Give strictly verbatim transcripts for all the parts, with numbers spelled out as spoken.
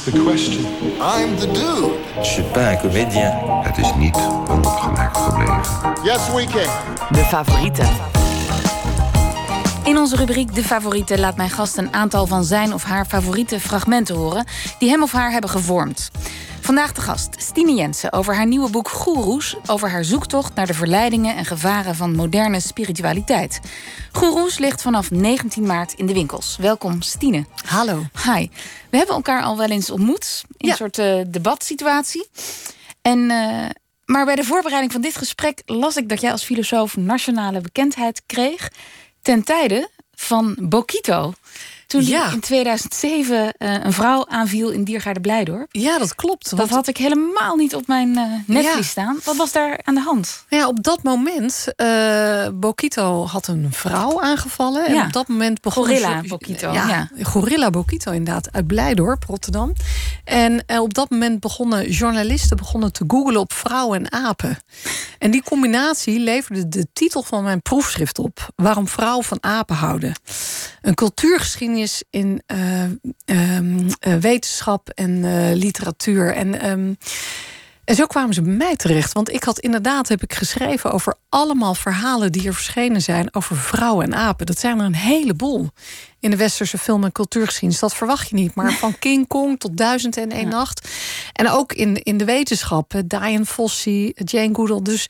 the question? I'm the dude. Je suis pas un comédien. Het is niet onopgemerkt gebleven. Yes, we can. De favorieten. In onze rubriek De Favorieten laat mijn gast een aantal van zijn of haar favoriete fragmenten horen die hem of haar hebben gevormd. Vandaag de gast Stine Jensen over haar nieuwe boek Goeroes, over haar zoektocht naar de verleidingen en gevaren van moderne spiritualiteit. Goeroes ligt vanaf negentien maart in de winkels. Welkom Stine. Hallo. Hi. We hebben elkaar al wel eens ontmoet in ja. een soort uh, debatsituatie. En, uh, maar bij de voorbereiding van dit gesprek las ik dat jij als filosoof nationale bekendheid kreeg ten tijde van Bokito. Toen die ja. in tweeduizend zeven uh, een vrouw aanviel in Diergaarde Blijdorp. Ja, dat klopt. Dat want... had ik helemaal niet op mijn uh, netvlies ja. staan. Wat was daar aan de hand? Ja, op dat moment, uh, Bokito had een vrouw aangevallen. Ja. En op dat moment begon... Gorilla zo... Bokito. Ja, ja, Gorilla Bokito inderdaad, uit Blijdorp, Rotterdam. En uh, op dat moment begonnen journalisten begonnen te googlen op vrouwen en apen. En die combinatie leverde de titel van mijn proefschrift op. Waarom vrouwen van apen houden. Een cultuurgeschiedenis in uh, um, uh, wetenschap en uh, literatuur. En, um, en zo kwamen ze bij mij terecht. Want ik had inderdaad, heb ik geschreven over allemaal verhalen die er verschenen zijn over vrouwen en apen. Dat zijn er een heleboel in de westerse film- en cultuurgeschiedenis. Dat verwacht je niet. Maar van King Kong tot Duizend en één ja. Nacht. En ook in, in de wetenschap. Diane Fossey, Jane Goodall. Dus...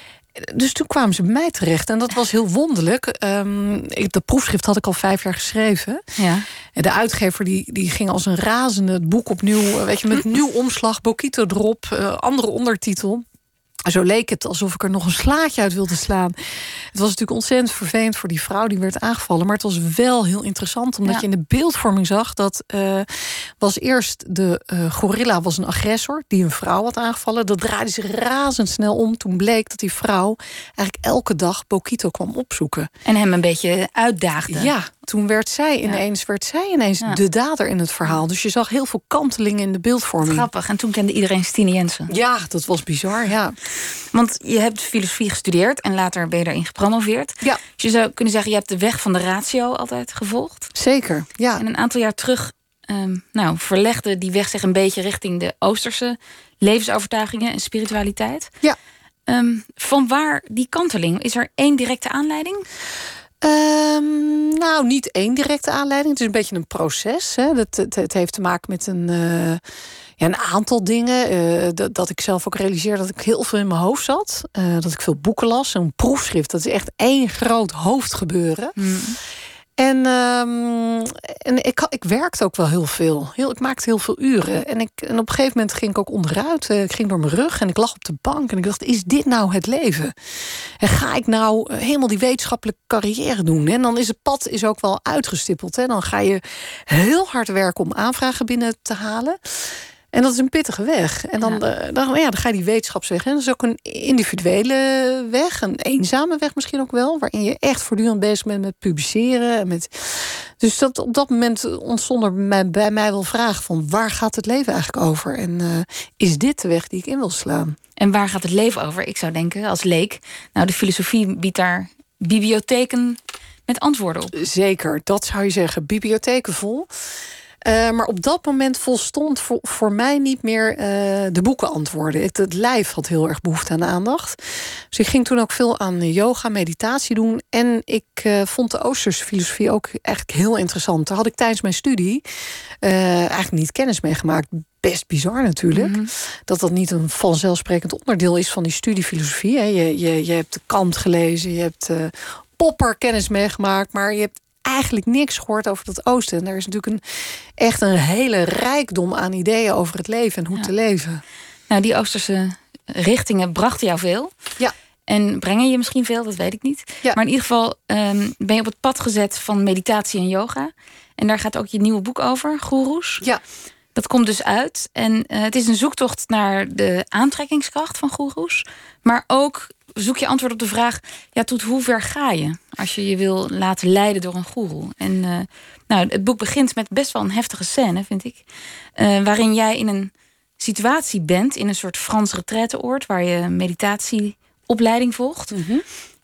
Dus toen kwamen ze bij mij terecht. En dat was heel wonderlijk. Um, dat proefschrift had ik al vijf jaar geschreven. Ja. En de uitgever die, die ging als een razende het boek opnieuw... weet je, met nieuw omslag, Bokito erop, uh, andere ondertitel. Zo leek het alsof ik er nog een slaatje uit wilde slaan. Het was natuurlijk ontzettend vervelend voor die vrouw die werd aangevallen. Maar het was wel heel interessant, omdat ja. je in de beeldvorming zag dat uh, was eerst de uh, gorilla was een agressor die een vrouw had aangevallen. Dat draaide zich razendsnel om. Toen bleek dat die vrouw eigenlijk elke dag Bokito kwam opzoeken. En hem een beetje uitdaagde. Ja, toen werd zij ineens, ja. werd zij ineens ja. de dader in het verhaal. Dus je zag heel veel kantelingen in de beeldvorming. Grappig. En toen kende iedereen Stine Jensen. Ja, dat was bizar, ja. Want je hebt filosofie gestudeerd en later ben je daarin gepromoveerd. Ja. Dus je zou kunnen zeggen, je hebt de weg van de ratio altijd gevolgd. Zeker, ja. En een aantal jaar terug um, nou, verlegde die weg zich een beetje richting de Oosterse levensovertuigingen en spiritualiteit. Ja. Um, van waar die kanteling? Is er één directe aanleiding? Um, nou, niet één directe aanleiding. Het is een beetje een proces. Hè. Dat, het, het heeft te maken met een, uh, ja, een aantal dingen. Uh, dat, dat ik zelf ook realiseerde dat ik heel veel in mijn hoofd zat. Uh, dat ik veel boeken las. Een proefschrift, dat is echt één groot hoofdgebeuren. Mm. En, um, en ik, ik werkte ook wel heel veel. Heel, ik maakte heel veel uren. En, ik, en op een gegeven moment ging ik ook onderuit. Ik ging door mijn rug en ik lag op de bank. En ik dacht, is dit nou het leven? En ga ik nou helemaal die wetenschappelijke carrière doen? En dan is het pad is ook wel uitgestippeld. Hè? Dan ga je heel hard werken om aanvragen binnen te halen. En dat is een pittige weg. En dan, ja. Uh, dan, ja, dan ga je die wetenschapsweg. En dat is ook een individuele weg. Een eenzame weg misschien ook wel. Waarin je echt voortdurend bezig bent met publiceren. En met... Dus dat, op dat moment ontstond er bij, bij mij wel vragen van... waar gaat het leven eigenlijk over? En uh, is dit de weg die ik in wil slaan? En waar gaat het leven over? Ik zou denken, als leek... nou, de filosofie biedt daar bibliotheken met antwoorden op. Zeker, dat zou je zeggen. Bibliotheken vol... Uh, maar op dat moment volstond voor, voor mij niet meer uh, de boeken antwoorden. Het, het lijf had heel erg behoefte aan aandacht. Dus ik ging toen ook veel aan yoga, meditatie doen. En ik uh, vond de Oosterse filosofie ook eigenlijk heel interessant. Daar had ik tijdens mijn studie uh, eigenlijk niet kennis mee gemaakt. Best bizar natuurlijk. Mm-hmm. Dat dat niet een vanzelfsprekend onderdeel is van die studie filosofie. Hè. Je, je, je hebt Kant gelezen, je hebt uh, Popper kennis meegemaakt, maar je hebt eigenlijk niks gehoord over dat oosten. En er is natuurlijk een, echt een hele rijkdom aan ideeën over het leven en hoe ja. te leven. Nou, die oosterse richtingen brachten jou veel. Ja. En brengen je misschien veel, dat weet ik niet. Ja. Maar in ieder geval um, ben je op het pad gezet van meditatie en yoga. En daar gaat ook je nieuwe boek over, Goeroes. Ja. Dat komt dus uit. En uh, het is een zoektocht naar de aantrekkingskracht van goeroes. Maar ook zoek je antwoord op de vraag... ja, tot hoe ver ga je als je je wil laten leiden door een goeroe? En uh, nou, het boek begint met best wel een heftige scène, vind ik. Uh, waarin jij in een situatie bent, in een soort Frans retraiteoord... waar je meditatieopleiding volgt. Mm-hmm.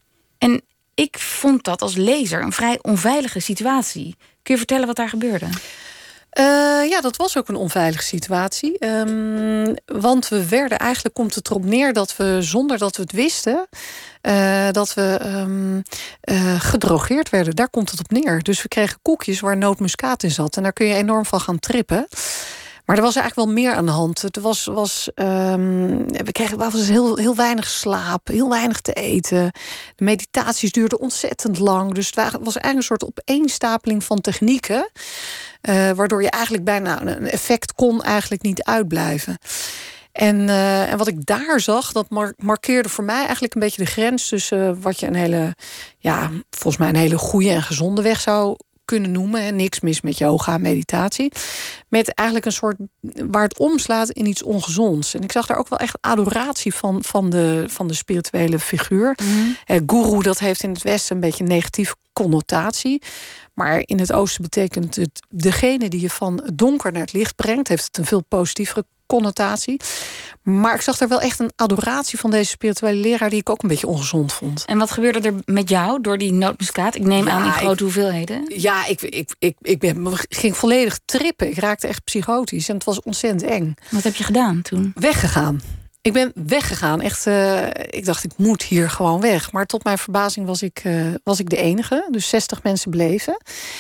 En ik vond dat als lezer een vrij onveilige situatie. Kun je vertellen wat daar gebeurde? Uh, ja, dat was ook een onveilige situatie. Um, want we werden, eigenlijk komt het erop neer dat we, zonder dat we het wisten, uh, dat we um, uh, gedrogeerd werden. Daar komt het op neer. Dus we kregen koekjes waar nootmuskaat in zat. En daar kun je enorm van gaan trippen. Maar er was eigenlijk wel meer aan de hand. Het was, was, um, we kregen was heel, heel weinig slaap, heel weinig te eten. De meditaties duurden ontzettend lang. Dus het was eigenlijk een soort opeenstapeling van technieken. Uh, waardoor je eigenlijk bijna een effect kon eigenlijk niet uitblijven. En, uh, en wat ik daar zag, dat mar- markeerde voor mij eigenlijk een beetje de grens tussen uh, wat je een hele, ja, volgens mij een hele goede en gezonde weg zou kunnen noemen. En niks mis met yoga en meditatie. Met eigenlijk een soort waar het omslaat in iets ongezonds. En ik zag daar ook wel echt adoratie van, van, de, van de spirituele figuur. Mm-hmm. Eh, guru, dat heeft in het Westen een beetje een negatieve connotatie. Maar in het Oosten betekent het degene die je van het donker naar het licht brengt. Heeft het een veel positievere connotatie. Maar ik zag daar wel echt een adoratie van deze spirituele leraar die ik ook een beetje ongezond vond. En wat gebeurde er met jou door die nootmuskaat? Ik neem ja, aan in grote ik, hoeveelheden. Ja, ik, ik, ik, ik ben, ging volledig trippen. Ik raakte echt psychotisch en het was ontzettend eng. Wat heb je gedaan toen? Weggegaan. Ik ben weggegaan. Echt, uh, ik dacht, ik moet hier gewoon weg. Maar tot mijn verbazing was ik, uh, was ik de enige. Dus zestig mensen bleven.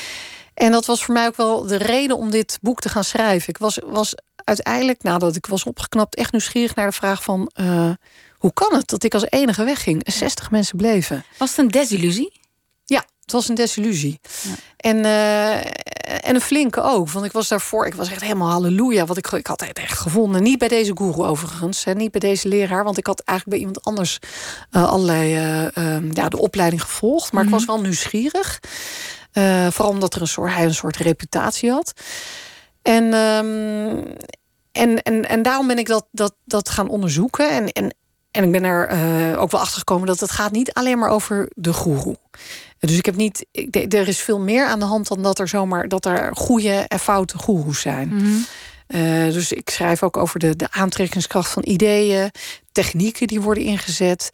En dat was voor mij ook wel de reden om dit boek te gaan schrijven. Ik was, was uiteindelijk, nadat ik was opgeknapt, echt nieuwsgierig naar de vraag van Uh, hoe kan het dat ik als enige wegging en zestig mensen bleven? Was het een desillusie? Ja, het was een desillusie. Ja. En, uh, en een flinke ook. Want ik was daarvoor, ik was echt helemaal halleluja. Want ik, ik had het echt gevonden. Niet bij deze guru overigens. Hè, niet bij deze leraar. Want ik had eigenlijk bij iemand anders uh, allerlei uh, uh, ja, de opleiding gevolgd. Maar mm-hmm. ik was wel nieuwsgierig. Uh, vooral omdat er een soort, hij een soort reputatie had. En, um, en, en, en daarom ben ik dat, dat, dat gaan onderzoeken. En, en, en ik ben er uh, ook wel achter gekomen dat het gaat niet alleen maar over de goeroe. Dus ik heb niet. Ik, er is veel meer aan de hand dan dat er zomaar dat er goede en foute goeroes zijn. Mm-hmm. Uh, dus ik schrijf ook over de, de aantrekkingskracht van ideeën, technieken die worden ingezet.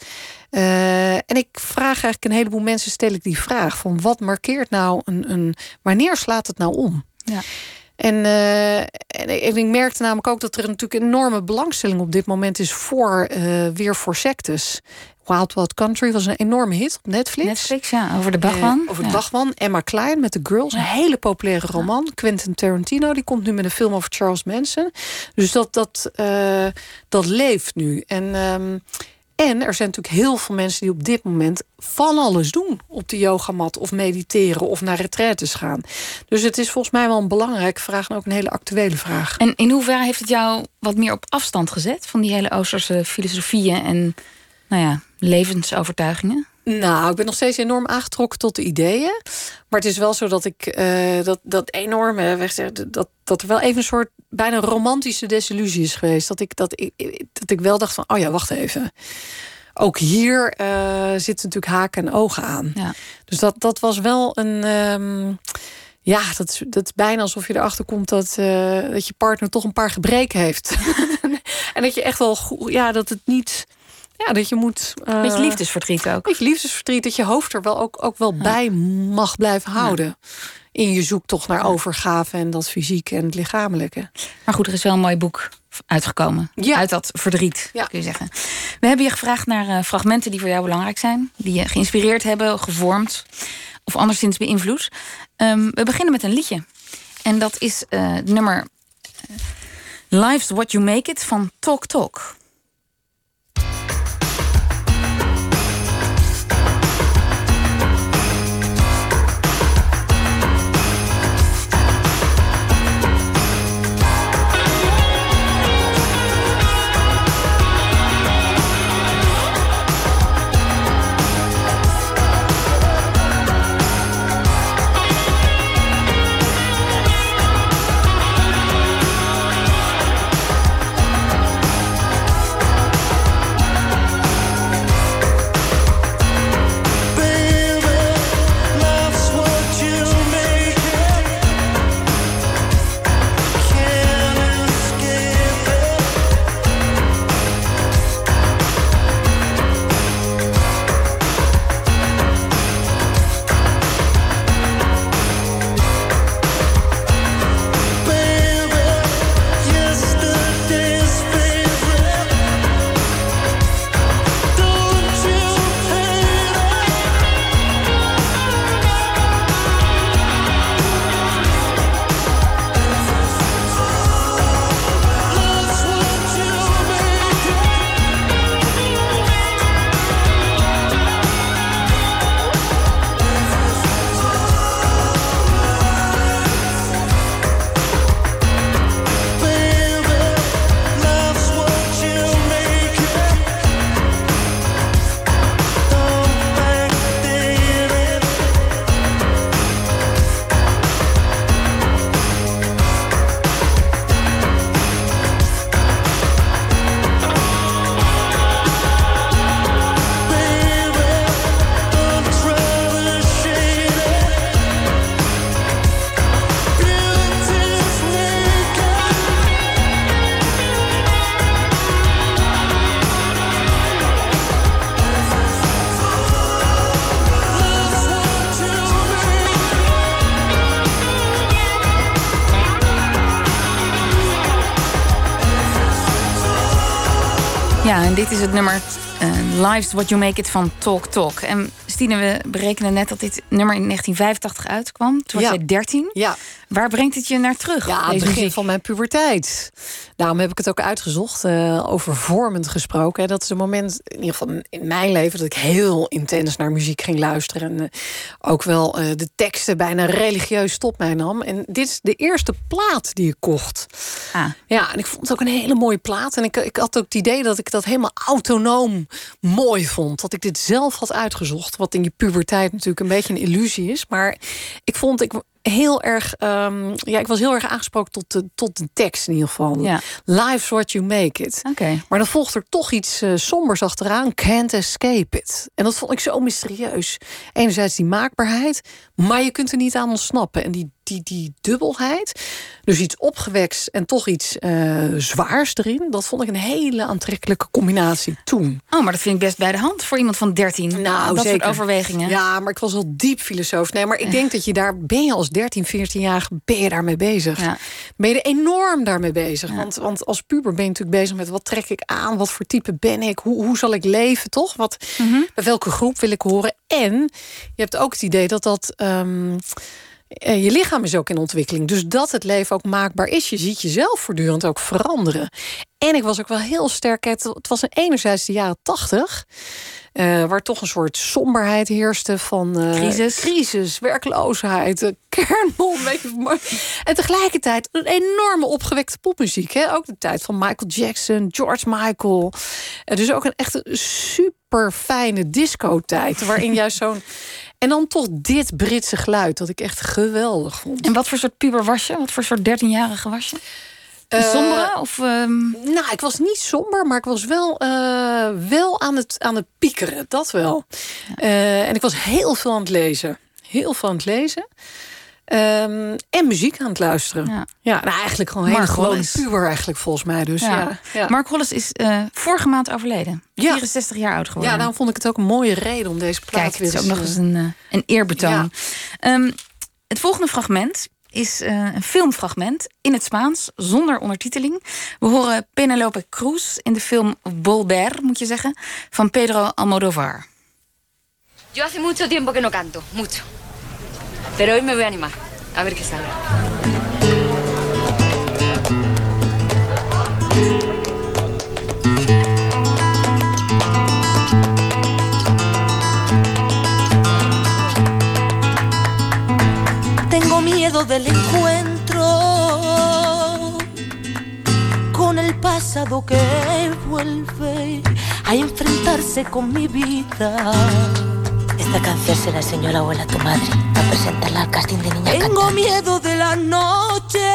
Uh, en ik vraag eigenlijk een heleboel mensen, stel ik die vraag van wat markeert nou een, een wanneer slaat het nou om? Ja. En, uh, en ik merkte namelijk ook dat er natuurlijk een enorme belangstelling op dit moment is voor uh, weer voor sectes. Wild Wild Country was een enorme hit op Netflix. Netflix, ja, over de Bhagwan. Uh, over de ja. Bhagwan. Emma Klein met The Girls, ja. Een hele populaire roman. Ja. Quentin Tarantino, die komt nu met een film over Charles Manson. Dus dat, dat, uh, dat leeft nu. En, um, en er zijn natuurlijk heel veel mensen die op dit moment van alles doen. Op de yogamat of mediteren of naar retraites gaan. Dus het is volgens mij wel een belangrijke vraag en ook een hele actuele vraag. En in hoeverre heeft het jou wat meer op afstand gezet van die hele Oosterse filosofieën en nou ja, levensovertuigingen? Nou, ik ben nog steeds enorm aangetrokken tot de ideeën. Maar het is wel zo dat ik uh, dat, dat enorme dat, dat er wel even een soort bijna romantische desillusie is geweest. Dat ik, dat ik, dat ik wel dacht van, oh ja, wacht even. Ook hier uh, zitten natuurlijk haken en ogen aan. Ja. Dus dat, dat was wel een Um, ja, dat is, dat is bijna alsof je erachter komt dat, uh, dat je partner toch een paar gebreken heeft. En dat je echt wel goed, ja, dat het niet. Ja, dat je moet. Uh, beetje liefdesverdriet ook. Beetje liefdesverdriet, dat je hoofd er wel ook, ook wel ja. bij mag blijven houden. Ja. In je zoektocht naar overgave en dat fysieke en het lichamelijke. Maar goed, er is wel een mooi boek uitgekomen. Ja. Uit dat verdriet, ja. kun je zeggen. We hebben je gevraagd naar uh, fragmenten die voor jou belangrijk zijn. Die je geïnspireerd hebben, gevormd of anderszins beïnvloed. Um, we beginnen met een liedje. En dat is uh, het nummer uh, Life's What You Make It van Talk Talk. Ja, en dit is het nummer uh, Life's What You Make It van Talk Talk. En Stine, we berekenen net dat dit nummer in negentien vijfentachtig uitkwam. Toen was Ja. jij dertien. Ja. Waar brengt het je naar terug? Ja, het deze begin muziek? van mijn puberteit. Daarom heb ik het ook uitgezocht, uh, over vormend gesproken. Hè. Dat is een moment, in ieder geval in mijn leven, dat ik heel intens naar muziek ging luisteren. En uh, ook wel uh, de teksten bijna religieus tot mij nam. En dit is de eerste plaat die ik kocht. Ah. Ja, en ik vond het ook een hele mooie plaat. En ik, ik had ook het idee dat ik dat helemaal autonoom mooi vond. Dat ik dit zelf had uitgezocht. Wat in je puberteit natuurlijk een beetje een illusie is. Maar ik vond... ik heel erg, um, ja, ik was heel erg aangesproken tot de, tot de tekst in ieder geval. Ja. Life's what you make it. Okay. Maar dan volgt er toch iets uh, sombers achteraan. Can't escape it. En dat vond ik zo mysterieus. Enerzijds die maakbaarheid, maar je kunt er niet aan ontsnappen. En die, die, die dubbelheid, dus iets opgewekst en toch iets uh, zwaars erin. Dat vond ik een hele aantrekkelijke combinatie toen. Oh, maar dat vind ik best bij de hand voor iemand van dertien. Nou, dat zeker. soort overwegingen. Ja, maar ik was al diep filosoof. Nee, maar ik denk dat je daar, ben je als dertien, veertien-jarige, ben je daarmee bezig. Ja. Ben je er enorm daarmee bezig. Ja. Want, want als puber ben je natuurlijk bezig met wat trek ik aan, wat voor type ben ik, hoe, hoe zal ik leven, toch? Wat, Mm-hmm. bij welke groep wil ik horen? En je hebt ook het idee dat dat... Um, je lichaam is ook in ontwikkeling. Dus dat het leven ook maakbaar is. Je ziet jezelf voortdurend ook veranderen. En ik was ook wel heel sterk... Het, het was enerzijds de jaren tachtig... Uh, waar toch een soort somberheid heerste van... Uh, crisis. Crisis, werkloosheid, uh, kernbom. Weet je, en tegelijkertijd een enorme opgewekte popmuziek. Hè? Ook de tijd van Michael Jackson, George Michael. Uh, dus ook een echt super fijne disco-tijd. Waarin juist zo'n... En dan toch dit Britse geluid, dat ik echt geweldig vond. En wat voor soort puber was je? Wat voor soort dertienjarige was je? Een sombere? Uh, of, um... Nou, ik was niet somber, maar ik was wel, uh, wel aan, het, aan het piekeren. Dat wel. Ja. Uh, en ik was heel veel aan het lezen. Heel veel aan het lezen. Um, en muziek aan het luisteren. Ja, ja nou, eigenlijk gewoon een hele gewone puber eigenlijk volgens mij. Dus, ja. Ja, ja. Mark Hollis is uh, vorige maand overleden. Ja. vierenzestig jaar oud geworden. Ja, daarom vond ik het ook een mooie reden om deze plaat Kijk, weer het is ook nog eens een, uh, een eerbetoon. Ja. Um, het volgende fragment is uh, een filmfragment in het Spaans, zonder ondertiteling. We horen Penélope Cruz in de film Volver, moet je zeggen, van Pedro Almodóvar. Yo hace mucho tiempo que no canto, mucho. Pero hoy me voy a animar, a ver qué sale. Tengo miedo del encuentro con el pasado que vuelve a enfrentarse con mi vida. Esta canción se la enseñó la abuela a tu madre para presentarla al casting de niña Tengo cantante. miedo de la noche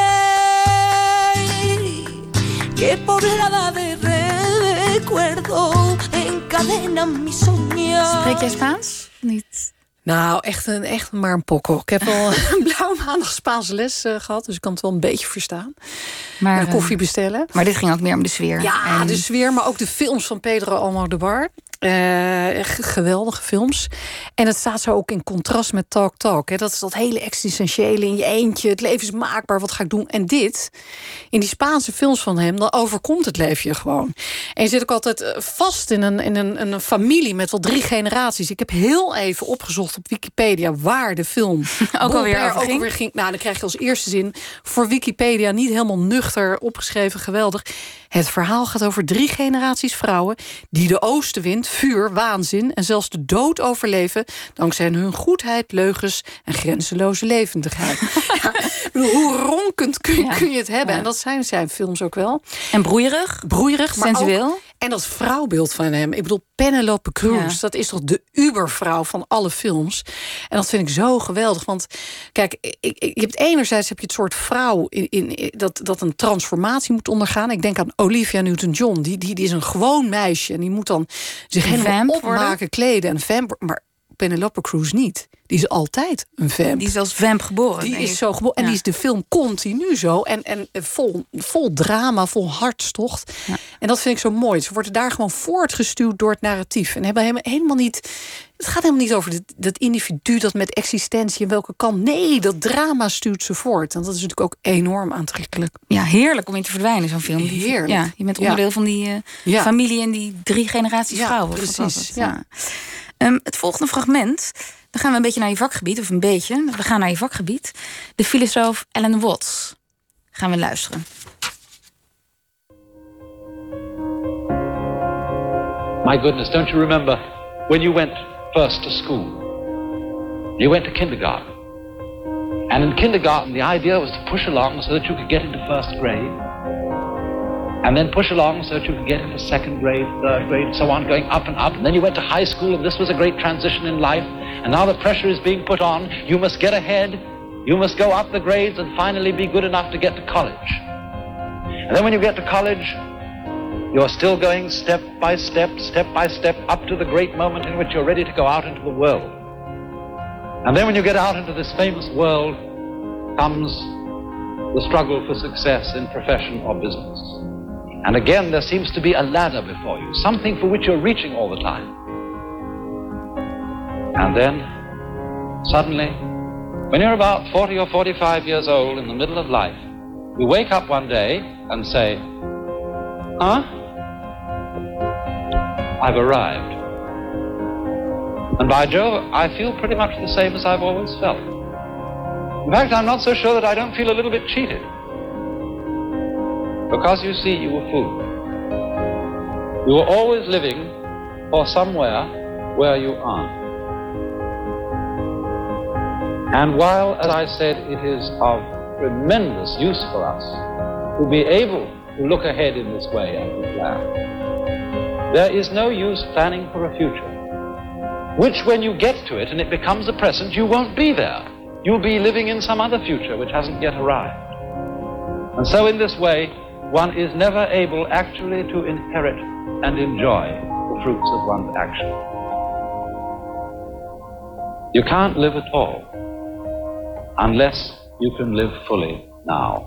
que poblada de recuerdo encadenan mi soñar. Spreek jij Spaans? Niet. Nou, echt, een, echt maar een pokkel. Ik heb al een blauwe maandag Spaanse les uh, gehad, dus ik kan het wel een beetje verstaan. Maar uh, koffie bestellen. Maar dit ging ook meer om de sfeer. Ja, en... de sfeer, maar ook de films van Pedro Almodóvar. Uh, echt geweldige films. En het staat zo ook in contrast met Talk Talk. Hè. Dat is dat hele existentiële in je eentje. Het leven is maakbaar, wat ga ik doen? En dit, in die Spaanse films van hem, dan overkomt het leven je gewoon. En je zit ook altijd vast in een, in een, een familie met wel drie generaties. Ik heb heel even opgezocht op Wikipedia waar de film ook alweer over ook ging. alweer ging. Nou, dan krijg je als eerste zin voor Wikipedia niet helemaal nuchter opgeschreven. Geweldig. Het verhaal gaat over drie generaties vrouwen die de oostenwind, vuur, waanzin en zelfs de dood overleven dankzij hun goedheid, leugens en grenzeloze levendigheid. Ja, hoe ronkend kun je, ja. kun je het hebben? Ja. En dat zijn zijn films ook wel. En broeierig? Broeierig, maar sensueel. Ook, en dat vrouwbeeld van hem. Ik bedoel, Penélope Cruz, ja. dat is toch de ubervrouw van alle films. En dat vind ik zo geweldig. Want kijk, ik, ik, je hebt enerzijds heb je het soort vrouw in, in, dat, dat een transformatie moet ondergaan. Ik denk aan Olivia Newton-John. Die, die, die is een gewoon meisje. En die moet dan zich helemaal opmaken, worden. kleden. En vamp, maar Penelope Cruz niet. Die is altijd een vamp. Die is als vamp geboren. Die nee. is zo geboren. En Ja. die is de film continu zo. En, en vol, vol drama, vol hartstocht. Ja. En dat vind ik zo mooi. Ze worden daar gewoon voortgestuwd door het narratief. En hebben helemaal, helemaal niet... Het gaat helemaal niet over dat, dat individu dat met existentie en welke kant. Nee, dat drama stuurt ze voort. En dat is natuurlijk ook enorm aantrekkelijk. Ja, heerlijk om in te verdwijnen, zo'n film. Heerlijk. Ja, je bent onderdeel Ja. van die uh, Ja. familie en die drie generaties Ja, vrouwen. precies, Wat was het? ja. Um, het volgende fragment, dan gaan we een beetje naar je vakgebied, of een beetje. We gaan naar je vakgebied. De filosoof Alan Watts. Gaan we luisteren. My goodness, don't you remember when you went first to school? You went to kindergarten. And in kindergarten, the idea was to push along so that you could get into first grade. And then push along so that you could get into second grade, third grade, and so on, going up and up. And then you went to high school, and this was a great transition in life. And now the pressure is being put on. You must get ahead. You must go up the grades and finally be good enough to get to college. And then when you get to college, you're still going step by step, step by step, up to the great moment in which you're ready to go out into the world. And then when you get out into this famous world, comes the struggle for success in profession or business. And again, there seems to be a ladder before you, something for which you're reaching all the time. And then, suddenly, when you're about forty or forty-five years old in the middle of life, you wake up one day and say, huh? I've arrived. And by Jove, I feel pretty much the same as I've always felt. In fact, I'm not so sure that I don't feel a little bit cheated. Because you see, you were fooled. You were always living for somewhere where you aren't. And while, as I said, it is of tremendous use for us to be able to look ahead in this way and to plan, there is no use planning for a future, which when you get to it and it becomes a present, you won't be there. You'll be living in some other future which hasn't yet arrived. And so in this way, one is never able actually to inherit and enjoy the fruits of one's action. You can't live at all unless you can live fully now.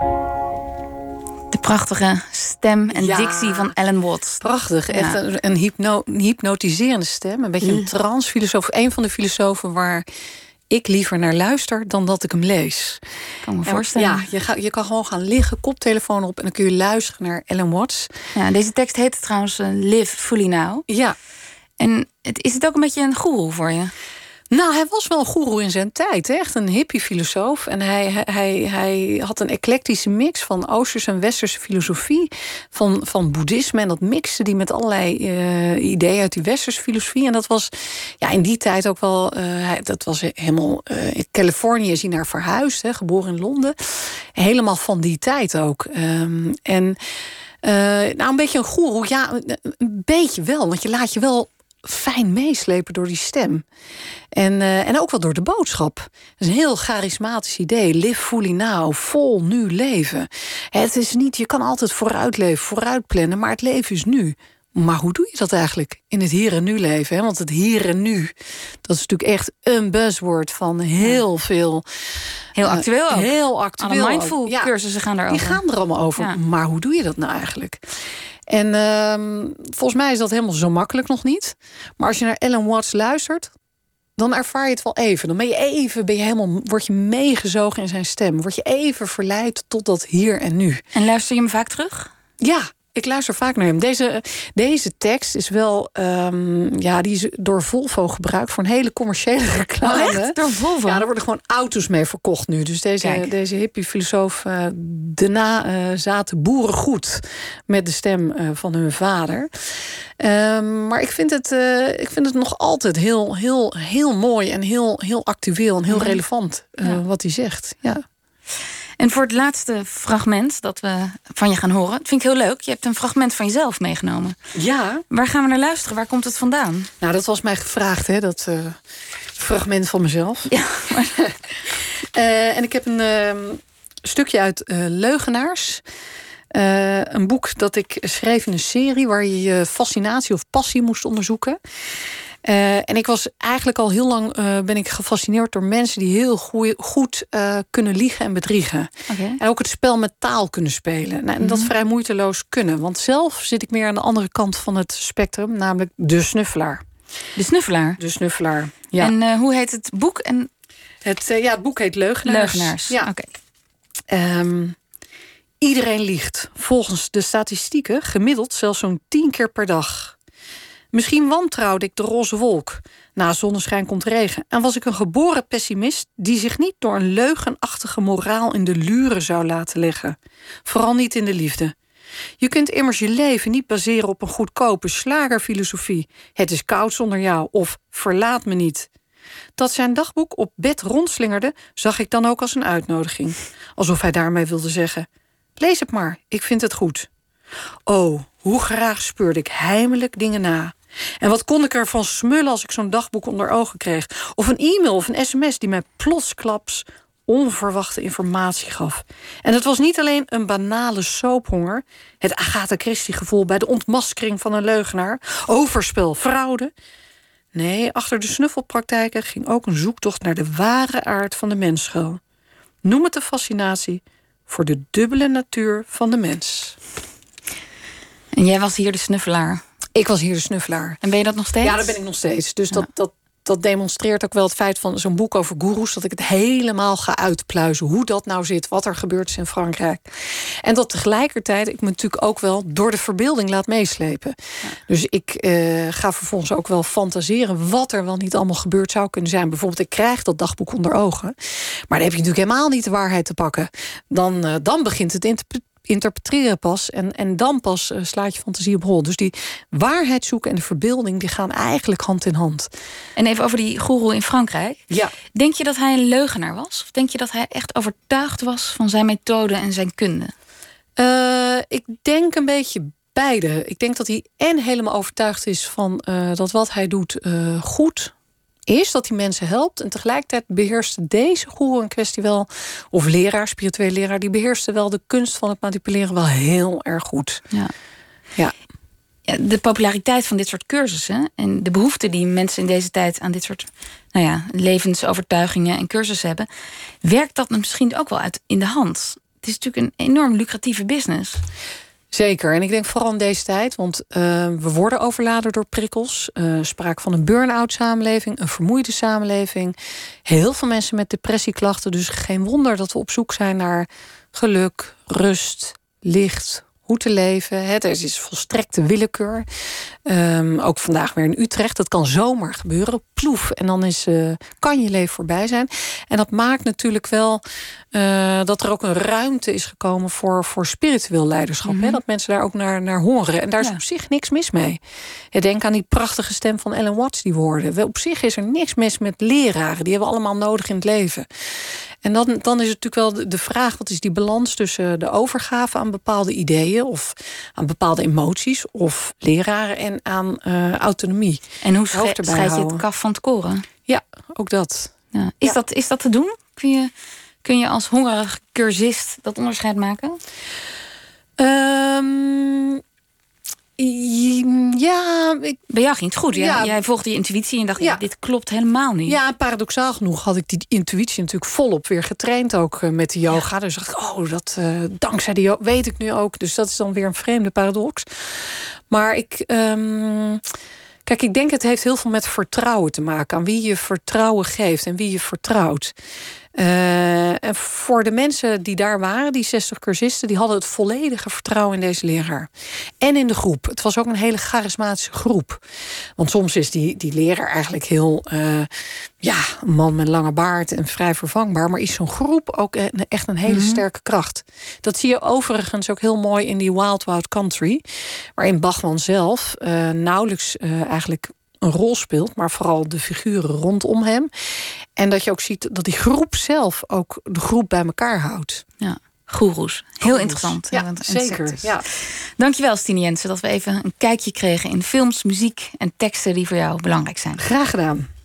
De prachtige stem en Ja. dictie van Alan Watts. Prachtig, Ja. echt een, een, hypno, een hypnotiserende stem. Een beetje een transfilosoof. Een van de filosofen waar ik liever naar luister dan dat ik hem lees. Kan me En, voorstellen. ja, je, ga, je kan gewoon gaan liggen, koptelefoon op en dan kun je luisteren naar Alan Watts. Ja, deze tekst heet trouwens uh, Live Fully Now. Ja. En het, is het ook een beetje een goeroe voor je? Nou, hij was wel een goeroe in zijn tijd. Hè? Echt een hippie-filosoof. En hij, hij, hij, hij had een eclectische mix van Oosterse en Westerse filosofie. Van, van boeddhisme. En dat mixte die met allerlei uh, ideeën uit die Westerse filosofie. En dat was ja, in die tijd ook wel... Uh, hij, dat was helemaal... Uh, in Californië is hij naar verhuisd. Hè? Geboren in Londen. Helemaal van die tijd ook. Um, en uh, nou, een beetje een goeroe. Ja, een beetje wel. Want je laat je wel fijn meeslepen door die stem. En, uh, en ook wel door de boodschap. Dat is een heel charismatisch idee. Live fully now, vol nu leven. Het is niet, je kan altijd vooruit leven, vooruit plannen, maar het leven is nu. Maar hoe doe je dat eigenlijk in het hier en nu leven? Hè? Want het hier en nu, dat is natuurlijk echt een buzzword van heel veel. Heel actueel ook. Uh, heel actueel. Alle mindful ja, cursussen gaan daarover. Die gaan er allemaal over. Ja. Maar hoe doe je dat nou eigenlijk? En uh, volgens mij is dat helemaal zo makkelijk nog niet. Maar als je naar Alan Watts luistert, dan ervaar je het wel even. Dan ben je even, ben je helemaal, word je meegezogen in zijn stem. Word je even verleid tot dat hier en nu. En luister je hem vaak terug? Ja, ik luister vaak naar hem. Deze, deze tekst is wel, um, ja, die is door Volvo gebruikt voor een hele commerciële reclame. Oh, echt? Door Volvo? Ja, daar worden gewoon auto's mee verkocht nu. Dus deze, deze hippie-filosoof, uh, daarna uh, zaten boeren goed met de stem uh, van hun vader. Um, maar ik vind, het, uh, ik vind het nog altijd heel, heel, heel mooi en heel, heel actueel en heel ja. relevant uh, ja. wat hij zegt. Ja. En voor het laatste fragment dat we van je gaan horen, dat vind ik heel leuk. Je hebt een fragment van jezelf meegenomen. Ja. Waar gaan we naar luisteren? Waar komt het vandaan? Nou, dat was mij gevraagd, hè, dat uh, fragment van mezelf. Ja. uh, en ik heb een uh, stukje uit uh, Leugenaars. Uh, een boek dat ik schreef in een serie waar je je fascinatie of passie moest onderzoeken. Uh, en ik was eigenlijk al heel lang uh, ben ik gefascineerd door mensen die heel goeie, goed uh, kunnen liegen en bedriegen. Okay. En ook het spel met taal kunnen spelen. Nou, en mm-hmm. dat vrij moeiteloos kunnen. Want zelf zit ik meer aan de andere kant van het spectrum, namelijk de snuffelaar. De snuffelaar? De snuffelaar, ja. En uh, hoe heet het boek? En... Het, uh, ja, het boek heet Leugenaars. Leugenaars, ja. oké. Okay. Um, iedereen liegt. Volgens de statistieken gemiddeld zelfs zo'n tien keer per dag. Misschien wantrouwde ik de roze wolk. Na zonneschijn komt regen. En was ik een geboren pessimist die zich niet door een leugenachtige moraal in de luren zou laten leggen. Vooral niet in de liefde. Je kunt immers je leven niet baseren op een goedkope slagerfilosofie. Het is koud zonder jou of verlaat me niet. Dat zijn dagboek op bed rondslingerde, zag ik dan ook als een uitnodiging. Alsof hij daarmee wilde zeggen: lees het maar, ik vind het goed. Oh, hoe graag speurde ik heimelijk dingen na. En wat kon ik ervan smullen als ik zo'n dagboek onder ogen kreeg. Of een e-mail of een sms die mij plotsklaps onverwachte informatie gaf. En het was niet alleen een banale soaphonger, het Agatha Christie gevoel bij de ontmaskering van een leugenaar, overspel, fraude. Nee, achter de snuffelpraktijken ging ook een zoektocht naar de ware aard van de mens schuil. Noem het de fascinatie voor de dubbele natuur van de mens. En jij was hier de snuffelaar? Ik was hier de snuffelaar. En ben je dat nog steeds? Ja, dat ben ik nog steeds. Dus ja. dat, dat, dat demonstreert ook wel het feit van zo'n boek over goeroes, dat ik het helemaal ga uitpluizen. Hoe dat nou zit, wat er gebeurd is in Frankrijk. En dat tegelijkertijd ik me natuurlijk ook wel door de verbeelding laat meeslepen. Ja. Dus ik uh, ga vervolgens ook wel fantaseren wat er wel niet allemaal gebeurd zou kunnen zijn. Bijvoorbeeld, ik krijg dat dagboek onder ogen. Maar dan heb je natuurlijk helemaal niet de waarheid te pakken. Dan, uh, dan begint het interpreteren. interpreteren pas en, en dan pas uh, slaat je fantasie op hol. Dus die waarheid zoeken en de verbeelding die gaan eigenlijk hand in hand. En even over die goeroe in Frankrijk. Ja. Denk je dat hij een leugenaar was? Of denk je dat hij echt overtuigd was van zijn methode en zijn kunde? Uh, ik denk een beetje beide. Ik denk dat hij en helemaal overtuigd is van uh, dat wat hij doet uh, goed is, dat hij mensen helpt. En tegelijkertijd beheerste deze goeroe in kwestie wel, of leraar, spirituele leraar, die beheerste wel de kunst van het manipuleren wel heel erg goed. Ja. Ja. Ja, de populariteit van dit soort cursussen en de behoefte die mensen in deze tijd aan dit soort nou ja, levensovertuigingen en cursussen hebben, werkt dat misschien ook wel uit in de hand. Het is natuurlijk een enorm lucratieve business. Zeker, en ik denk vooral in deze tijd, want uh, we worden overladen door prikkels. Uh, sprake van een burn-out samenleving, een vermoeide samenleving. Heel veel mensen met depressieklachten, dus geen wonder dat we op zoek zijn naar geluk, rust, licht, hoe te leven. Het is volstrekte willekeur. Um, ook vandaag weer in Utrecht. Dat kan zomaar gebeuren. Ploef. En dan is, uh, kan je leven voorbij zijn. En dat maakt natuurlijk wel uh, dat er ook een ruimte is gekomen voor, voor spiritueel leiderschap. Mm-hmm. Hè? Dat mensen daar ook naar, naar horen. En daar is ja. op zich niks mis mee. Ja, denk aan die prachtige stem van Ellen Watts die we hoorden. Op zich is er niks mis met leraren. Die hebben we allemaal nodig in het leven. En dan, dan is het natuurlijk wel de vraag, wat is die balans tussen de overgave aan bepaalde ideeën of aan bepaalde emoties of leraren en aan uh, autonomie. En hoe scheid je het kaf van het koren? Ja, ook dat. Ja. Is, ja. dat is dat te doen? Kun je, kun je als hongerig cursist dat onderscheid maken? Um, Ja, ik... Bij jou ging het goed. Jij, ja. jij volgde je intuïtie en dacht, ja. Ja, dit klopt helemaal niet. Ja, paradoxaal genoeg had ik die intuïtie natuurlijk volop weer getraind ook uh, met de yoga. Ja. Dus dacht ik, oh, dat uh, dankzij die yoga weet ik nu ook. Dus dat is dan weer een vreemde paradox. Maar ik... Um... Kijk, ik denk het heeft heel veel met vertrouwen te maken. Aan wie je vertrouwen geeft en wie je vertrouwt. Uh, en voor de mensen die daar waren, die zestig cursisten, die hadden het volledige vertrouwen in deze leraar. En in de groep. Het was ook een hele charismatische groep. Want soms is die, die leraar eigenlijk heel... Uh, ja, een man met lange baard en vrij vervangbaar. Maar is zo'n groep ook echt een hele mm-hmm. sterke kracht. Dat zie je overigens ook heel mooi in die Wild Wild Country. Waarin Bachman zelf uh, nauwelijks uh, eigenlijk een rol speelt, maar vooral de figuren rondom hem. En dat je ook ziet dat die groep zelf ook de groep bij elkaar houdt. Ja, goeroes. Heel goeroes. Interessant. Ja, ja zeker. Ja. Dankjewel, Stine Jensen, dat we even een kijkje kregen in films, muziek en teksten die voor jou belangrijk zijn. Graag gedaan.